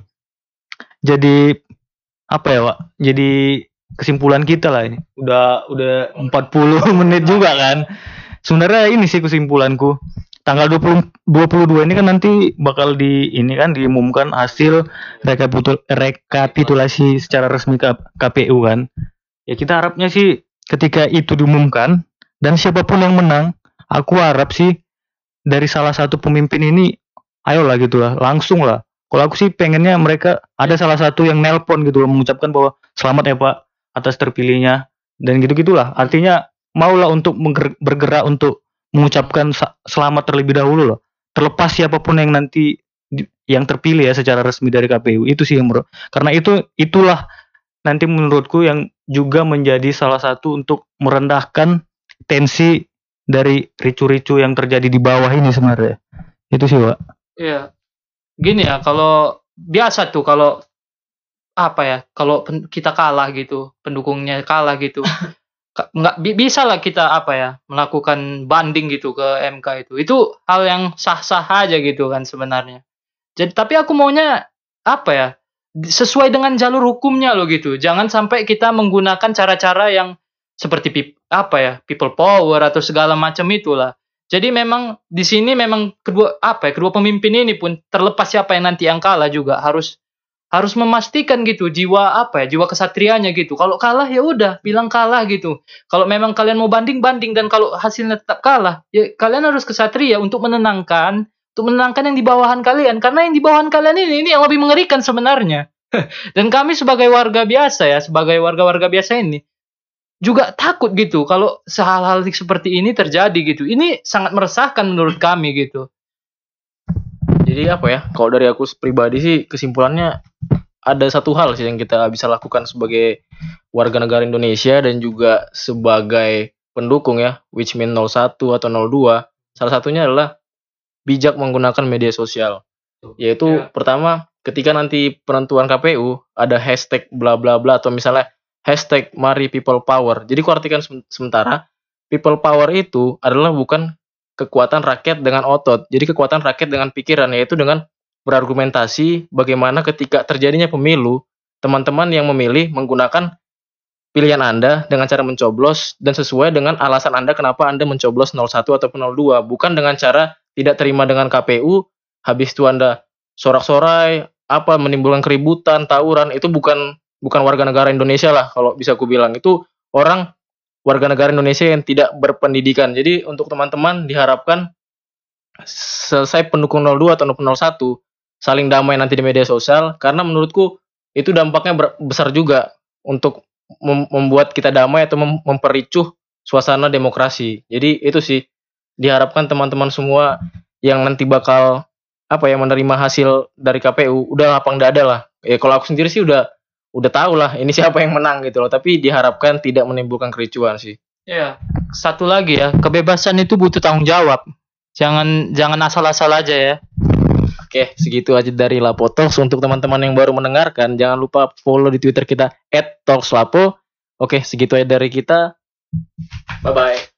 jadi apa ya Wak? Jadi kesimpulan kita lah ini. Udah udah empat puluh menit juga kan. Sebenarnya ini sih kesimpulanku. Tanggal dua puluh, dua puluh dua ini kan nanti bakal di ini kan diumumkan hasil rekapitul, rekapitulasi secara resmi K P U kan. Ya kita harapnya sih ketika itu diumumkan dan siapapun yang menang, aku harap sih dari salah satu pemimpin ini ayolah gitu lah, langsung lah. Kalau aku sih pengennya mereka ada salah satu yang nelpon gitu loh, mengucapkan bahwa selamat ya Pak atas terpilihnya dan gitu-gitulah. Artinya maulah untuk mengger- bergerak untuk mengucapkan sa- selamat terlebih dahulu loh. Terlepas siapapun yang nanti di- yang terpilih ya secara resmi dari K P U itu sih yang menurut. Karena itu itulah nanti menurutku yang juga menjadi salah satu untuk merendahkan tensi dari ricu-ricu yang terjadi di bawah ini sebenarnya. Itu sih, Pak. Iya. Gini ya, kalau biasa tuh kalau apa ya, kalau pen- kita kalah gitu, pendukungnya kalah gitu, Ka- nggak bi- bisa lah kita apa ya melakukan banding gitu ke M K itu. Itu hal yang sah-sah aja gitu kan sebenarnya. Jadi tapi aku maunya apa ya di- sesuai dengan jalur hukumnya loh gitu. Jangan sampai kita menggunakan cara-cara yang seperti pip- apa ya people power atau segala macam itulah. Jadi memang di sini memang kedua apa ya kedua pemimpin ini pun terlepas siapa yang nanti yang kalah juga harus harus memastikan gitu jiwa apa ya jiwa kesatrianya gitu. Kalau kalah ya udah bilang kalah gitu. Kalau memang kalian mau banding banding dan kalau hasilnya tetap kalah ya kalian harus kesatria untuk menenangkan untuk menenangkan yang di bawahan kalian karena yang di bawahan kalian ini ini yang lebih mengerikan sebenarnya. Dan kami sebagai warga biasa ya sebagai warga-warga biasa ini juga takut gitu kalau hal-hal seperti ini terjadi gitu. Ini sangat meresahkan menurut kami gitu. Jadi apa ya? Kalau dari aku pribadi sih kesimpulannya ada satu hal sih yang kita bisa lakukan sebagai warga negara Indonesia dan juga sebagai pendukung ya, which mean nol satu atau nol dua. Salah satunya adalah bijak menggunakan media sosial. Yaitu Ya. pertama ketika nanti penentuan K P U ada hashtag bla bla bla atau misalnya hashtag mari people power. Jadi ku artikan sem- sementara people power itu adalah bukan kekuatan rakyat dengan otot. Jadi kekuatan rakyat dengan pikiran, yaitu dengan berargumentasi bagaimana ketika terjadinya pemilu, teman-teman yang memilih menggunakan pilihan Anda dengan cara mencoblos dan sesuai dengan alasan Anda kenapa Anda mencoblos nol satu ataupun nol dua, bukan dengan cara tidak terima dengan K P U, habis itu Anda sorak-sorai, apa menimbulkan keributan, tawuran, itu bukan bukan warga negara Indonesia lah kalau bisa aku bilang. Itu orang warga negara Indonesia yang tidak berpendidikan. Jadi untuk teman-teman diharapkan selesai pendukung nol dua atau nol satu saling damai nanti di media sosial karena menurutku itu dampaknya ber- besar juga untuk mem- membuat kita damai atau mem- memperricuh suasana demokrasi. Jadi itu sih diharapkan teman-teman semua yang nanti bakal apa ya menerima hasil dari K P U udah lapang dada lah. Ya kalau aku sendiri sih udah udah tahu lah ini siapa yang menang gitu loh, tapi diharapkan tidak menimbulkan kericuan sih. Ya, satu lagi ya, kebebasan itu butuh tanggung jawab. Jangan jangan asal-asal aja ya. Oke, segitu aja dari Lapo Talks. Untuk teman-teman yang baru mendengarkan, jangan lupa follow di Twitter kita et talks lapo. Oke, segitu aja dari kita. Bye bye.